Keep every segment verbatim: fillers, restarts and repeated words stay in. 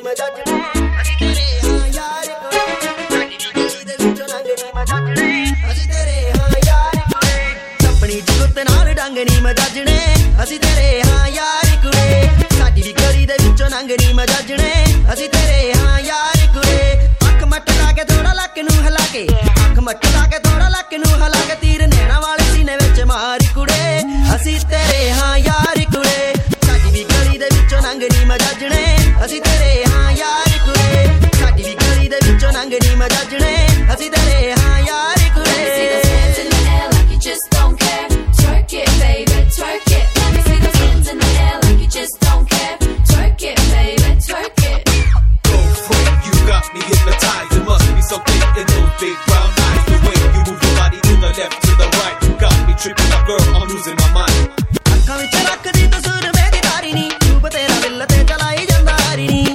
ਮਜਾਜਣੇ ਅਸੀਂ ਤੇਰੇ ਹਾਂ ਯਾਰ ਕੁੜੇ ਸਾਡੀ ਦੇ ਵਿੱਚੋਂ ਲੰਘਣੀ ਮਜਾਜਣੇ ਅਸੀਂ ਤੇਰੇ ਹਾਂ ਯਾਰ ਕੁੜੇ ਆਪਣੀ ਜੁੱਤ ਨਾਲ ਡੰਗਣੀ ਮਜਾਜਣੇ ਅਸੀਂ ਤੇਰੇ ਹਾਂ ਯਾਰ ਕੁੜੇ ਸਾਡੀ ਵੀ ਗਲੀ ਦੇ ਵਿੱਚੋਂ ਲੰਘਣੀ ਮਜਾਜਣੇ ਅਸੀਂ ਤੇਰੇ ਹਾਂ ਯਾਰ ਕੁੜੇ ਅੱਖ ਮੱਟ ਲਾ ਕੇ ਥੋੜਾ ਲੱਕ ਨੂੰ ਹਿਲਾ ਕੇ ਅੱਖ ਮੱਟ ਲਾ ਕੇ ਥੋੜਾ ਲੱਕ ਨੂੰ ਹਿਲਾ ਕੇ ਤੀਰ ਨੈਣਾ ਵਾਲੇ ਸੀਨੇ ਵਿੱਚ ਮਾਰ ਕੁੜੇ ਅਸੀਂ ਤੇਰੇ ਹਾਂ ਯਾਰ ਕੁੜੇ ਸਾਡੀ ਵੀ ਗਲੀ ਦੇ ਵਿੱਚੋਂ ਲੰਘਣੀ ਮਜਾਜਣੇ ਅਸੀਂ ਤੇਰੇ ਹਾਂ ਯਾਰ ਕੁੜੇ ਸਾਡੀ ਵੀ ਗਲੀ ਦੇ ਵਿੱਚੋਂ ਲੰਘਣੀ ਮਜਾਜਣੇ ਅਸੀਂ ਤੇਰੇ ਹਾਂ ਯਾਰ Big brown eyes, the way you move your body to the left, to the right, got me tripping up, girl, I'm losing my mind. ਅੱਖਾਂ ਵਿੱਚ ਰੱਖਦੀ ਤੂੰ ਸੁਰਮੇ ਦੀ ਧਾਰੀ ਨੀ ਰੂਪ ਤੇਰਾ ਦਿਲ ਤੇ ਚਲਾਈ ਜਾਂਦਾ ਹਾਰੀ ਨੀ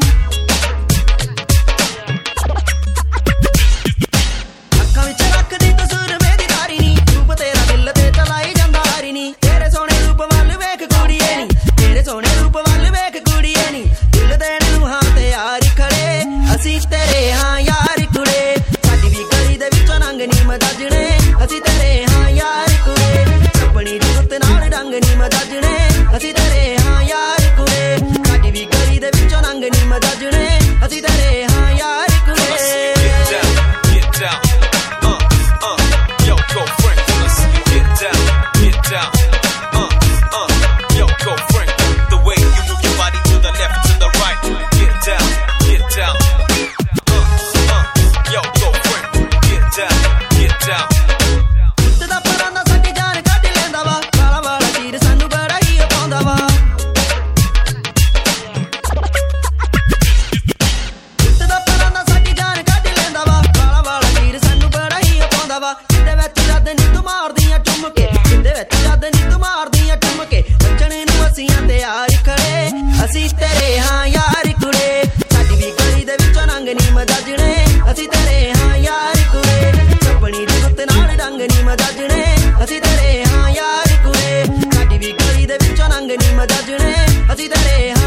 ਅੱਖਾਂ ਵਿੱਚ ਰੱਖਦੀ ਤੂੰ ਸੁਰਮੇ ਦੀ ਧਾਰੀ ਨੀ ਰੂਪ ਤੇਰਾ ਦਿਲ ਤੇ ਚਲਾਈ ਜਾਂਦਾ ਹਾਰੀ ਨੀ ਤੇਰੇ ਸੋਹਣੇ ਰੂਪ ਵੱਲ ਵੇਖ ਕੁੜੀਏ ਨੀ ਤੇਰੇ ਸੋਹਣੇ ਰੂਪ ਵੱਲ ਵੇਖ ਕੁੜੀਏ ਨੀ ਦਿਲ ਦੇਣ ਨੂੰ ਹਾਂ ਤੇ ਯਾਰ ਖੜੇ ਅਸੀਂ ਤੇਰੇ ਹਾਂ ਯਾਰ ਕੁੜੇ ਲੰਘਣੀ ਮਜਾਜਣੇ ਅਸੀਂ ਤੇਰੇ ਹਾਂ ਯਾਰ ਕੁੜੇ ਆਪਣੀ ਜੁੱਤ ਨਾਲ ਡੰਗਣੀ ਮਜਾਜਣੇ ਅਸੀਂ ਤੇਰੇ ਹਾਂ ਯਾਰ ਕੁੜੇ ਸਾਡੀ ਵੀ ਗਲੀ ਦੇ ਵਿੱਚੋਂ ਲੰਘਣੀ ਮਜਾਜਣੇ ਅਸੀਂ ਤੇਰੇ ਹਾਂ ਯਾਰ ਕੁੜੇ ਜਿੰਦੇ ਵਿੱਚ ਜਦ ਨੀ ਤੂੰ ਮਾਰਦੀਆਂ ਚੁੰਮ ਕੇ ਜਿੰਦੇ ਵਿੱਚ ਜਦ ਨੀ ਤੂੰ ਮਾਰਦੀਆਂ ਚੁੰਮ ਕੇ ਨੱਚਣੇ ਨੂੰ ਅਸੀਂ ਤਿਆਰ ਖੜੇ ਅਸੀਂ ਤੇਰੇ ਹਾਂ ਯਾਰ ਕੁੜੇ ਸਾਡੀ ਵੀ ਗਲੀ ਦੇ ਵਿੱਚੋਂ ਲੰਘਣੀ ਮਜਾਜਣੇ ਅਸੀਂ ਤੇਰੇ ਹਾਂ ਯਾਰ ਕੁੜੇ ਆਪਣੀ ਜੁੱਤ ਨਾਲ ਡੰਗਣੀ ਮਜਾਜਣੇ ਅਸੀਂ ਤੇਰੇ ਹਾਂ ਯਾਰ ਕੁੜੇ ਸਾਡੀ ਵੀ ਗਲੀ ਦੇ ਵਿੱਚੋਂ ਲੰਘਣੀ ਮਜਾਜਣੇ ਅਸੀਂ ਤੇਰੇ